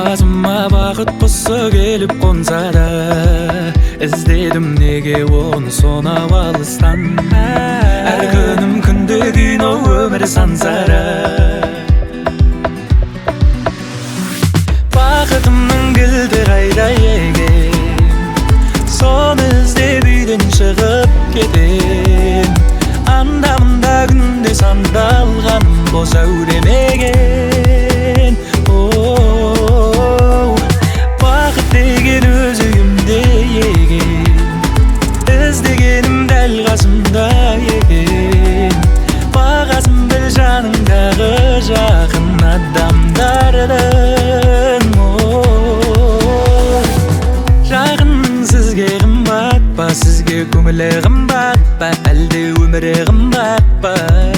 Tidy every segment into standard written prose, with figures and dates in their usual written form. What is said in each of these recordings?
Басыма бақыт құсы келіп қонса да, іздедім неге оны сонау алыстан. Әр күнім күнде кино, өмір сансара. Бақытымның кілті қайда екен, соны іздеп үйден шығып кетем. Анда-мында күнде сандалған бос әуремеген. Бақыт деген өз үйімде екен, іздегенім дәл қасымда екен. Бағасын біл жаныңдағы жақын адамдардың. Жақын сізге қымбат па, сізге көңілі қымбат па, әлде өмірі қымбат па?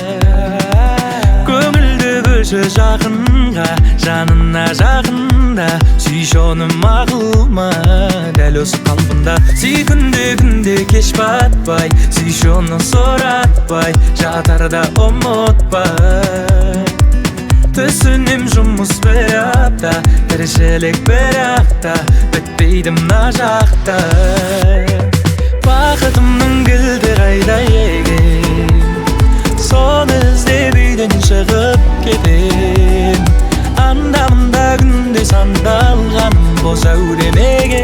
Көңілді бөлші жақынға, жанына жақында. Сүйші оны мақұл ма, дәл осы қалпында. Сүй күнде кеш батпай, сүйші оны сұратпай, жатарда ұмытпай. Түсінем жұмыс бір апта, тіршілік бір апта, бітпейді мына жақта. Бақытымның кілті қайда екен, соны іздеп үйден шығып кетем. Анда-мында күнде сандалған бос әуремеген.